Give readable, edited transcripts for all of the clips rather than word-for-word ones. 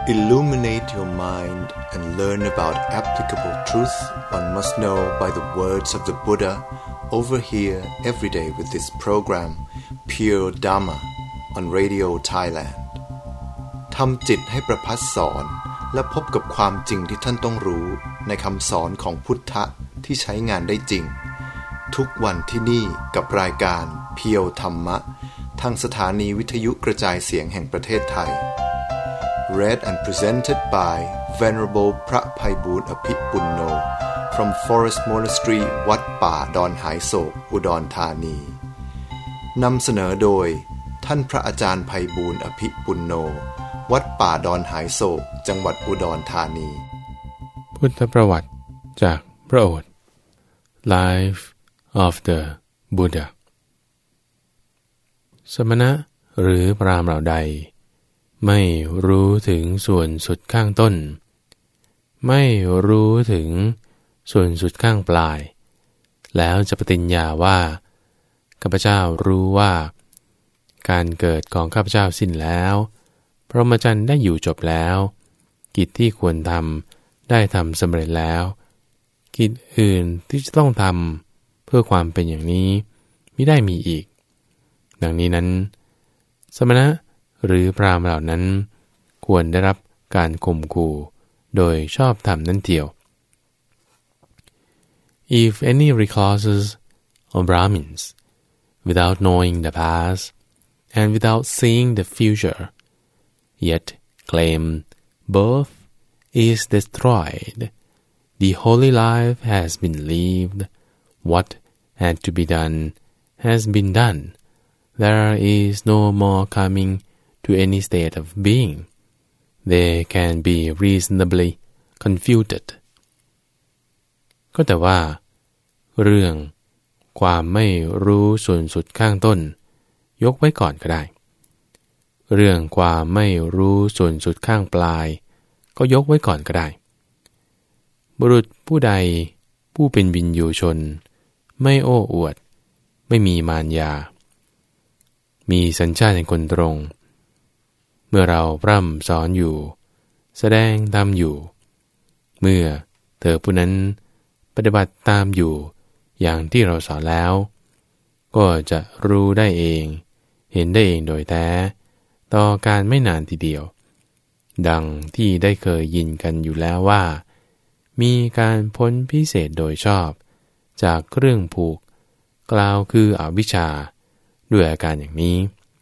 Illuminate your mind and learn about applicable truth one must know by the words of the Buddha over here every day with this program Pure Dhamma on Radio Thailand ทำจิตให้ประภัสสอนและพบกับความจริงที่ท่านต้องรู้ในคำสอนของพุทธะที่ใช้งานได้จริงทุกวันที่นี่กับรายการเพียวธรรมะทางสถานีวิทยุกระจายเสียงแห่งประเทศไทย Read and presented by Venerable พระไพบูลย์อภิปุณโญ from Forest Monastery วัดป่าดอนหายโศกอุดรธานีนำเสนอโดยท่านพระอาจารย์ไพบูลย์อภิปุณโญวัดป่าดอนหายโศกจังหวัดอุดรธานีพุทธประวัติจากพระโอษฐ์ Life of the Buddha สมณะหรือพราหมณ์เหล่าใดไม่รู้ถึงส่วนสุดข้างต้นไม่รู้ถึงส่วนสุดข้างปลายแล้วจะปฏิญญาว่าข้าพเจ้ารู้ว่าการเกิดของข้าพเจ้าสิ้นแล้วพรหมจรรย์ได้อยู่จบแล้วกิจที่ควรทำได้ทำสำเร็จแล้วกิจอื่นที่จะต้องทำเพื่อความเป็นอย่างนี้มิได้มีอีกดังนี้นั้นสมณะหรือพราหมณ์เหล่านั้นควรได้รับการข่มขู่โดยชอบธรรมนั่นเดียว If any recluses or Brahmins without knowing the past and without seeing the future yet claim birth is destroyed the holy life has been lived what had to be done has been done there is no more coming to any state of being they can be reasonably confuted ก็แต่ว่าเรื่องความไม่รู้ส่วนสุดข้างต้นยกไว้ก่อนก็ได้เรื่องความไม่รู้ส่วนสุดข้างปลายก็ยกไว้ก่อนก็ได้บุรุษผู้ใดผู้เป็นวินยูชนไม่โอ้อวดไม่มีมารยามีสัญชาติแห่งคนตรงเมื่อเราพร่ำสอนอยู่แสดงตามอยู่เมื่อเธอผู้นั้นปฏิบัติตามอยู่อย่างที่เราสอนแล้วก็จะรู้ได้เองเห็นได้เองโดยแท้ต่อการไม่นานทีเดียวดังที่ได้เคยยินกันอยู่แล้วว่ามีการพ้นพิเศษโดยชอบจากเครื่องผูกกล่าวคืออวิชชาด้วยอาการอย่างนี้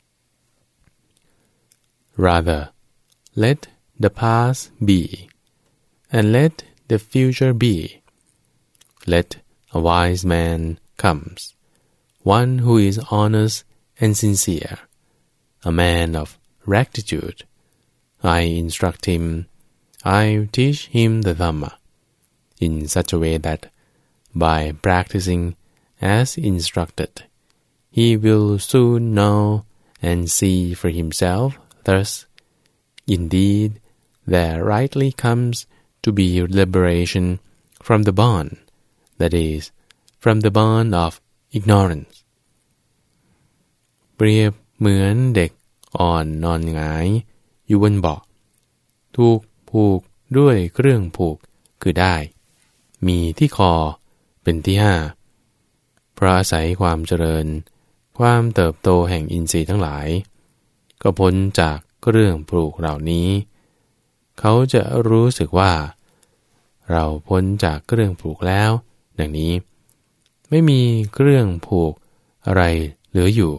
Rather let the past be and let the future be let a wise man comes one who is honest and sincere a man of rectitude I instruct him I teach him the Dhamma in such a way that by practicing as instructed he will soon know and see for himself thus indeed there rightly comes to be liberation from the bond that is from the bond of ignorance เปรียบเหมือนเด็กอ่อนนอนหงายอยู่บนเบาะถูกผูกด้วยเครื่องผูกคือได้มีที่คอเป็นที่ห้าเพราะอาศัยความเจริญความเติบโตแห่งอินทรีย์ทั้งหลายก็พ้นจากเครื่องผูกเหล่านี้เขาจะรู้สึกว่าเราพ้นจากเครื่องผูกแล้วดังนี้ไม่มีเครื่องผูกอะไรเหลืออยู่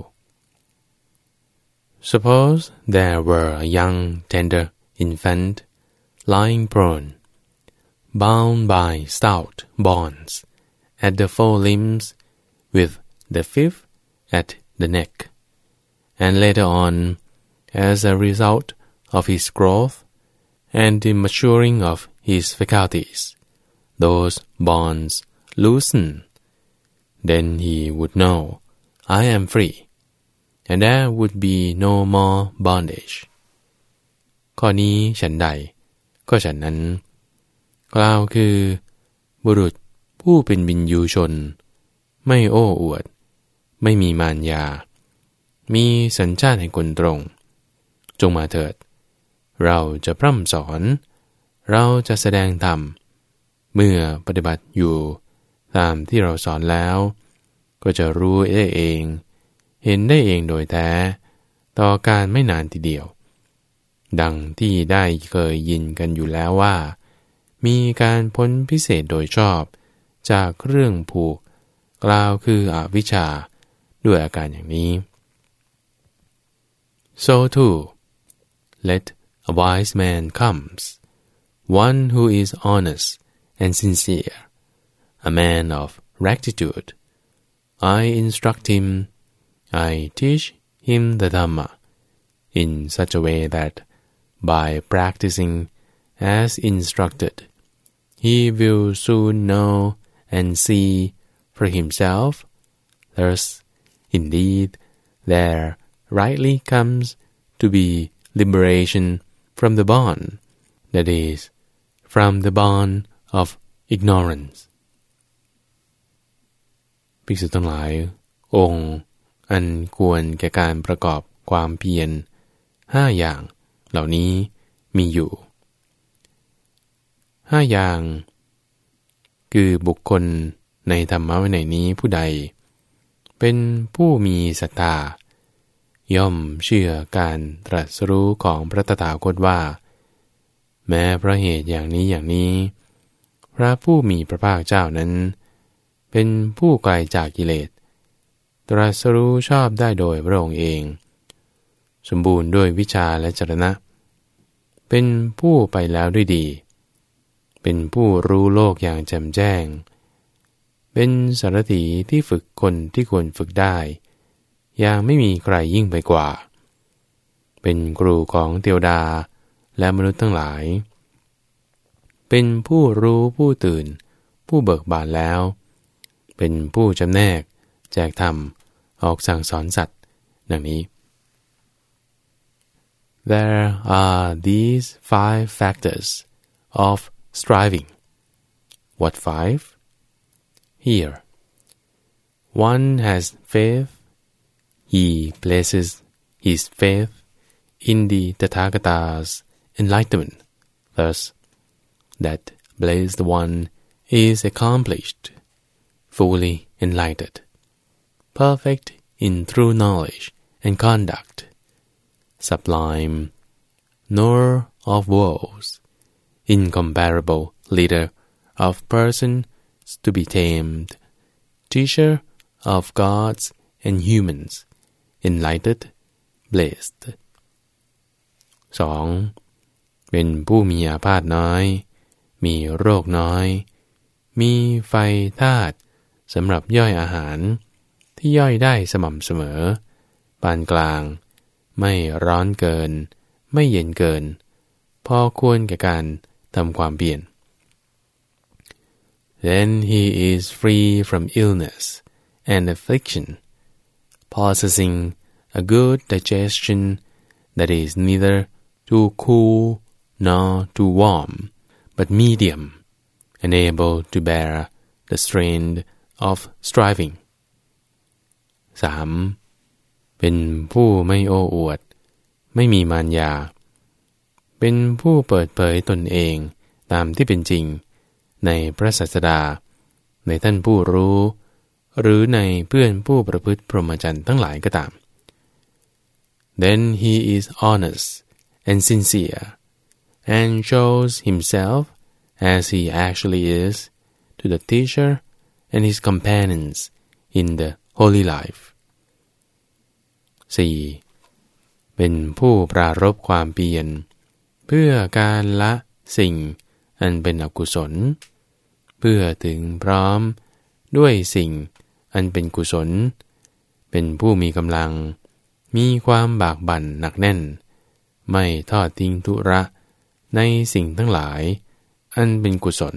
Suppose there were a young tender infant lying prone bound by stout bonds at the forelimbs with the fifth at the neck and later on as a result of his growth and the maturing of his faculties those bonds loosen then he would know I am free and there would be no more bondage ข้อนี้ฉันใดก็ฉันนั้นกล่าวคือบุรุษผู้เป็นวินยูชนไม่โอ้อวดไม่มีมารยามีสัญชาติแห่งคนตรงจงมาเถิดเราจะพร่ำสอนเราจะแสดงธรรมเมื่อปฏิบัติอยู่ตามที่เราสอนแล้วก็จะรู้ได้เองเห็นได้เองโดยแท้ต่อการไม่นานทีเดียวดังที่ได้เคยยินกันอยู่แล้วว่ามีการพ้นพิเศษโดยชอบจากเรื่องผูกกล่าวคืออวิชชาด้วยอาการอย่างนี้ So too, let a wise man comes, one who is honest and sincere, a man of rectitude. I instruct him, I teach him the Dhamma in such a way that by practicing as instructed, he will soon know and see for himself. Thus, indeed, there rightly comes to be liberation from the bond, that is, from the bond of ignorance. ภิกษุทั้งหลายองค์อันควรแก่การประกอบความเพียร5อย่างเหล่านี้มีอยู่5อย่างคือบุคคลในธรรมวินัยนี้ผู้ใดเป็นผู้มีศรัทธาย่อมเชื่อการตรัสรู้ของพระตถาคตว่าแม้เพราะเหตุอย่างนี้อย่างนี้พระผู้มีพระภาคเจ้านั้นเป็นผู้ไกลจากกิเลสตรัสรู้ชอบได้โดยพระองค์เองสมบูรณ์ด้วยวิชาและจรณะเป็นผู้ไปแล้วด้วยดีเป็นผู้รู้โลกอย่างแจ่มแจ้งเป็นสารถีที่ฝึกคนที่ควรฝึกได้อย่างไม่มีใครยิ่งไปกว่าเป็นครูของเทวดาและมนุษย์ทั้งหลายเป็นผู้รู้ผู้ตื่นผู้เบิกบานแล้วเป็นผู้จำแนกแจกธรรมออกสั่งสอนสัตว์ดังนี้ There are these 5 factors of striving. What 5? Here, one has faith. He places his faith in the Tathagata's enlightenment. Thus, that blessed one is accomplished, fully enlightened, perfect in true knowledge and conduct, sublime, knower of worlds, incomparable leader of persons to be tamed, teacher of gods and humans, enlightened, blessed. 2. เป็นผู้มีอาพาธน้อยมีโรคน้อยมีไฟธาตุสำหรับย่อยอาหารที่ย่อยได้สม่ำเสมอปานกลางไม่ร้อนเกินไม่เย็นเกินพอควรแก่การทำความเพียร Then he is free from illness and affliction, possessing a good digestion that is neither too cool nor too warm, but medium, and able to bear the strain of striving. 3. เป็นผู้ไม่โอ้อวดไม่มีมารยาเป็นผู้เปิดเผยตนเองตามที่เป็นจริงในพระศาสดาในท่านผู้รู้หรือในเพื่อนผู้ประพฤติพรหมจรรย์ทั้งหลายก็ตาม Then he is honest and sincere and shows himself as he actually is to the teacher and his companions in the holy life. 4. เป็นผู้ปรารภความเพียรเพื่อการละสิ่งอันเป็นอกุศลเพื่อถึงพร้อมด้วยสิ่งอันเป็นกุศลเป็นผู้มีกำลังมีความบากบั่นหนักแน่นไม่ทอดทิ้งธุระในสิ่งทั้งหลายอันเป็นกุศล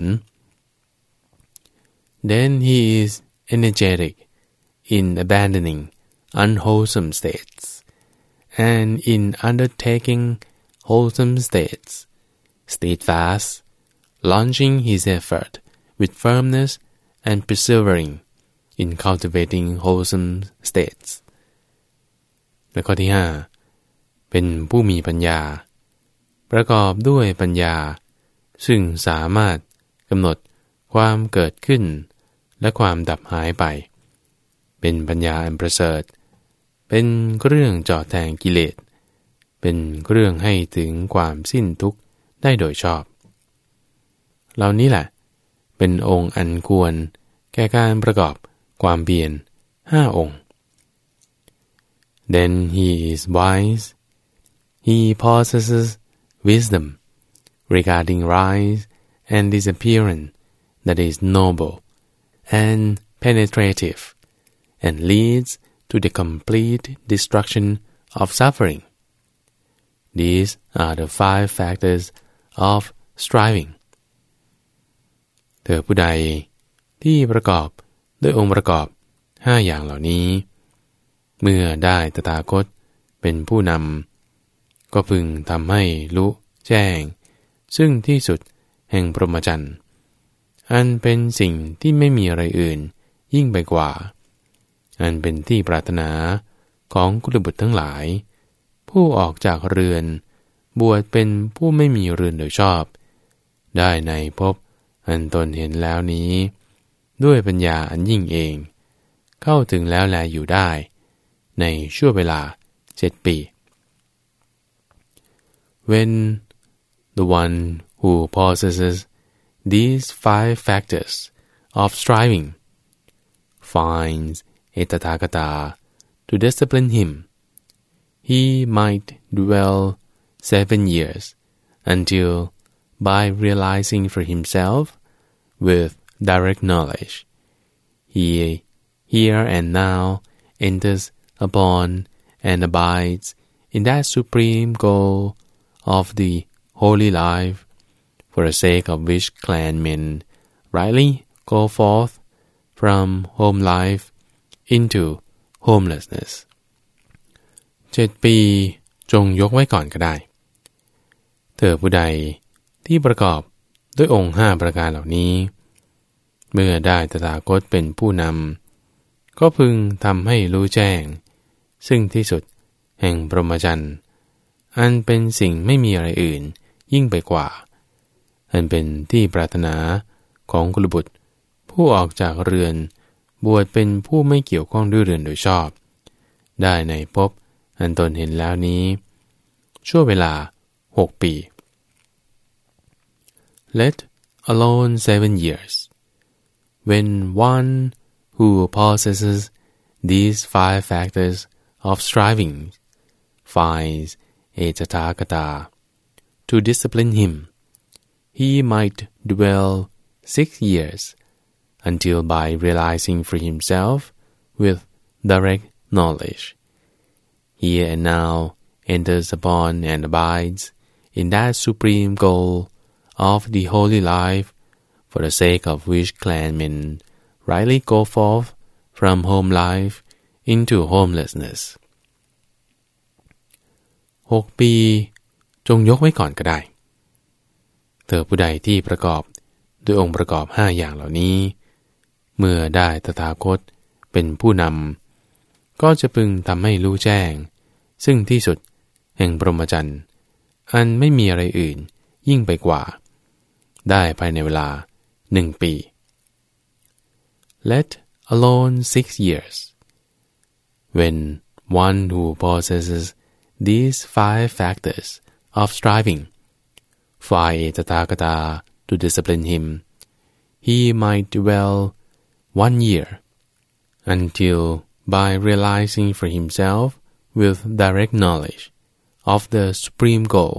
Then he is energetic in abandoning unwholesome states and in undertaking wholesome states, steadfast, launching his effort with firmness and persevering in cultivating wholesome states. และข้อที่ 5. เป็นผู้มีปัญญาประกอบด้วยปัญญาซึ่งสามารถกำหนดความเกิดขึ้นและความดับหายไปเป็นปัญญาอันประเสริฐเป็นเรื่องเจาะแทงกิเลสเป็นเรื่องให้ถึงความสิ้นทุกข์ได้โดยชอบเหล่านี้แหละเป็นองค์อันควรแก่การประกอบความเพียร5 องค์ Then he is wise. He possesses wisdom regarding rise and disappearance that is noble and penetrative and leads to the complete destruction of suffering. These are the 5 factors of striving. เธอผู้ใดที่ประกอบด้วยองค์ประกอบ5 อย่างเหล่านี้เมื่อได้ตถาคตเป็นผู้นำก็พึงทำให้รู้แจ้งซึ่งที่สุดแห่งพรหมจรรย์อันเป็นสิ่งที่ไม่มีอะไรอื่นยิ่งไปกว่าอันเป็นที่ปรารถนาของกุลบุตรทั้งหลายผู้ออกจากเรือนบวชเป็นผู้ไม่มีเรือนโดยชอบได้ในภพอันตนเห็นแล้วนี้ด้วยปัญญาอันยิ่งเองเข้าถึงแล้วแลอยู่ได้ในชั่วเวลา7 ปี When the one who possesses these 5 factors of striving finds a Tathagata to discipline him, he might dwell 7 years until, by realizing for himself with direct knowledge, he here and now enters upon and abides in that supreme goal of the holy life, for the sake of which clan men rightly go forth from home life into homelessness. 7 ปีจงยกไว้ก่อนก็ได้เธอผู้ใดที่ประกอบด้วยองค์5 ประการเหล่านี้เมื่อได้ตถาคตเป็นผู้นำก็พึงทำให้รู้แจ้งซึ่งที่สุดแห่งพรหมจรรย์อันเป็นสิ่งไม่มีอะไรอื่นยิ่งไปกว่าอันเป็นที่ปรารถนาของกุลบุตรผู้ออกจากเรือนบวชเป็นผู้ไม่เกี่ยวข้องด้วยเรือนโดยชอบได้ในภพอันตนเห็นแล้วนี้ชั่วเวลา6 ปี Let alone 7 years. When one who possesses these 5 factors of striving finds a Tathagata to discipline him, he might dwell 6 years until by realizing for himself with direct knowledge, he and now enters upon and abides in that supreme goal of the holy life, for the sake of which clan men rightly go forth from home life into homelessness. 6 ปีจงยกไว้ก่อนก็ได้เธอผู้ใดที่ประกอบด้วยองค์ประกอบ5 อย่างเหล่านี้เมื่อได้ตถาคตเป็นผู้นำก็จะพึงทำให้รู้แจ้งซึ่งที่สุดแห่งพรหมจรรย์อันไม่มีอะไรอื่นยิ่งไปกว่าได้ภายในเวลา1 ปี Let alone 6 years. When one who possesses these 5 factors of striving find a Tathagata to discipline him, he might dwell 1 year until, by realizing for himself with direct knowledge of the supreme goal,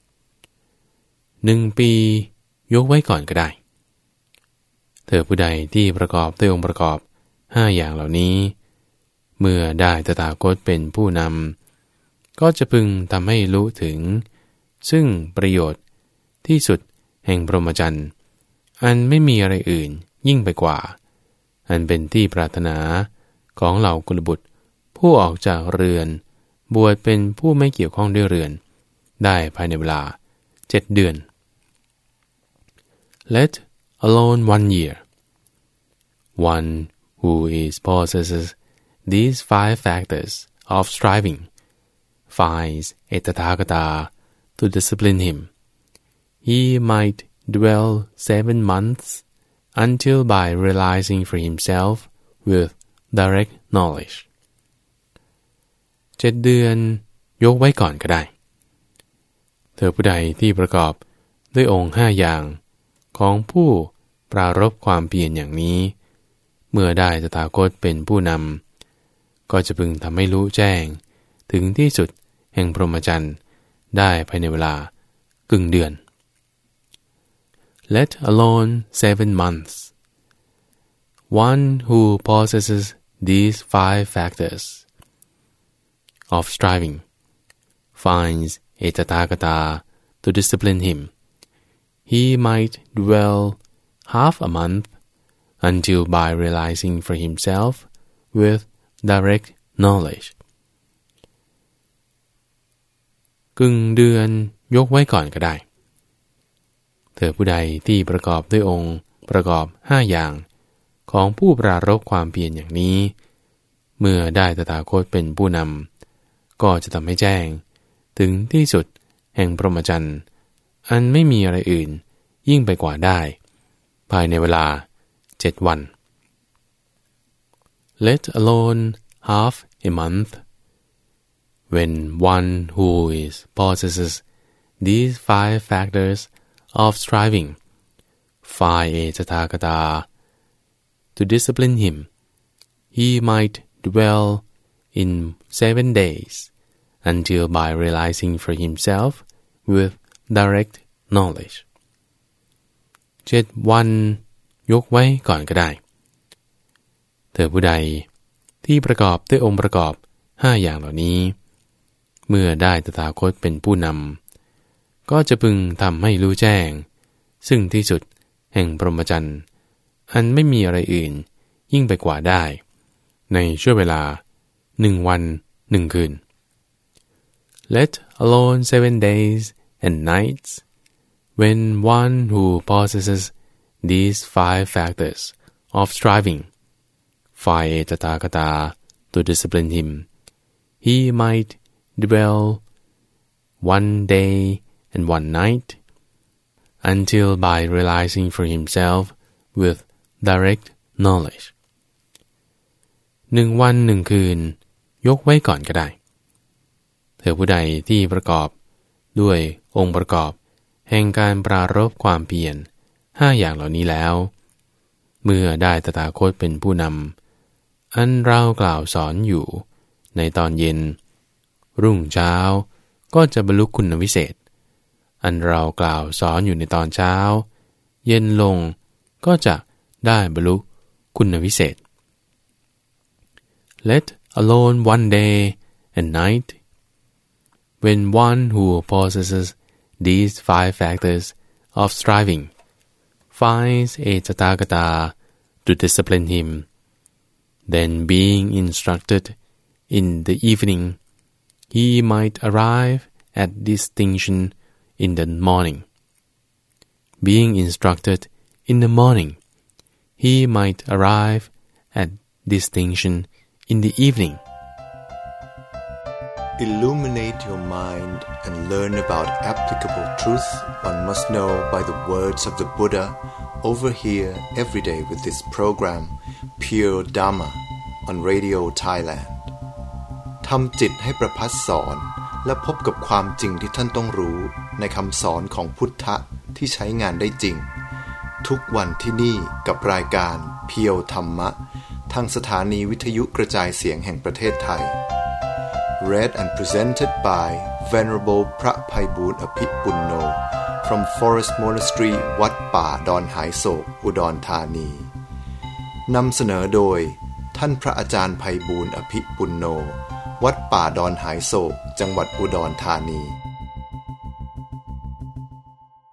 1 ปียกไว้ก่อนก็ได้เธอผู้ใดที่ประกอบด้วยองค์ประกอบ5 อย่างเหล่านี้เมื่อได้ตถาคตเป็นผู้นำก็จะพึงทำให้รู้ถึงซึ่งประโยชน์ที่สุดแห่งพรหมจรรย์อันไม่มีอะไรอื่นยิ่งไปกว่าอันเป็นที่ปรารถนาของเหล่ากุลบุตรผู้ออกจากเรือนบวชเป็นผู้ไม่เกี่ยวข้องด้วยเรือนได้ภายในเวลา7 เดือน Let alone 1 year. One who is possesses these 5 factors of striving finds a Tathagata to discipline him. He might dwell 7 months until by realizing for himself with direct knowledge. 7 เดือนยกไว้ก่อนก็ได้เธอผู้ใดที่ประกอบด้วยองค์5อย่างของผู้ปรารภความเพียรอย่างนี้เมื่อได้ตถาคตเป็นผู้นำก็จะพึงทำให้รู้แจ้งถึงที่สุดแห่งพรหมจรรย์ได้ภายในเวลากึ่งเดือน Let alone 7 months. One who possesses these 5 factors of striving finds a Tathagata to discipline him. He might dwell half a month until by realizing for himself with direct knowledge. กึ่งเดือนยกไว้ก่อนก็ได้เธอผู้ใดที่ประกอบด้วยองค์ประกอบ5อย่างของผู้ปรารภความเพียรอย่างนี้เมื่อได้ตถาคตเป็นผู้นำก็จะทำให้แจ้งถึงที่สุดแห่งพรหมจรรย์อันไม่มีอะไรอื่นยิ่งไปกว่าได้ภายในเวลา7 วัน Let alone half a month. When one who possesses these 5 factors of striving find a Tathagata to discipline him, he might dwell in 7 days until by realizing for himself with direct knowledge. 7 วันยกไว้ก่อนก็ได้เธอผู้ใดที่ประกอบด้วยองค์ประกอบ5อย่างเหล่านี้เมื่อได้ตถาคตเป็นผู้นำก็จะพึงทำให้รู้แจ้งซึ่งที่สุดแห่งพรหมจรรย์อันไม่มีอะไรอื่นยิ่งไปกว่าได้ในช่วงเวลา1 วัน 1 คืน Let alone 7 days and nights. When one who possesses these 5 factors of striving find a Tathagata to discipline him, he might dwell 1 day and 1 night until by realizing for himself with direct knowledge. 1 วัน 1 คืนยกไว้ก่อนก็ได้เธอผู้ใดที่ประกอบด้วยองค์ประกอบแห่งการปรารภความเพียร5อย่างเหล่านี้แล้วเมื่อได้ตถาคตเป็นผู้นำอันเรากล่าวสอนอยู่ในตอนเย็นรุ่งเช้าก็จะบรรลุคุณวิเศษอันเรากล่าวสอนอยู่ในตอนเช้าเย็นลงก็จะได้บรรลุคุณวิเศษ Let alone 1 day and night. When one who possesses these 5 factors of striving finds a Tathagata to discipline him, then being instructed in the evening, he might arrive at distinction in the morning. Being instructed in the morning, he might arrive at distinction in the evening. Illuminate your mind and learn about applicable truth one must know by the words of the Buddha over here every day with this program Pure Dhamma on Radio Thailand ทำจิตให้ประภัสสอนและพบกับความจริงที่ท่านต้องรู้ในคำสอนของพุทธะที่ใช้งานได้จริงทุกวันที่นี่กับรายการเพียวธรรมะทางสถานีวิทยุกระจายเสียงแห่งประเทศไทยRead and presented by Venerable พระไพบูลย์อภิปุณโญ from Forest Monastery วัดป่าดอนหายโศกอุดรธานีนำเสนอโดยท่านพระอาจารย์ไพบูลย์อภิปุณโญวัดป่าดอนหายโศกจังหวัดอุดรธานี